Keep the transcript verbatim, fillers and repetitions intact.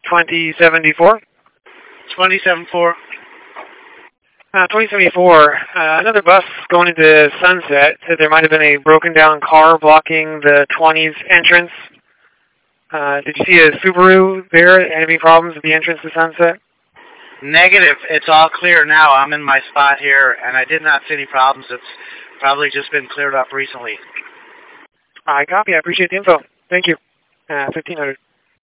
twenty seventy-four. twenty seventy-four. Uh, twenty seventy-four, uh, another bus going into Sunset said there might have been a broken down car blocking the twenties entrance. Uh, did you see a Subaru there? Any problems at the entrance to Sunset? Negative. It's all clear now. I'm in my spot here, and I did not see any problems. It's probably just been cleared up recently. I copy. I appreciate the info. Thank you. Uh, fifteen hundred.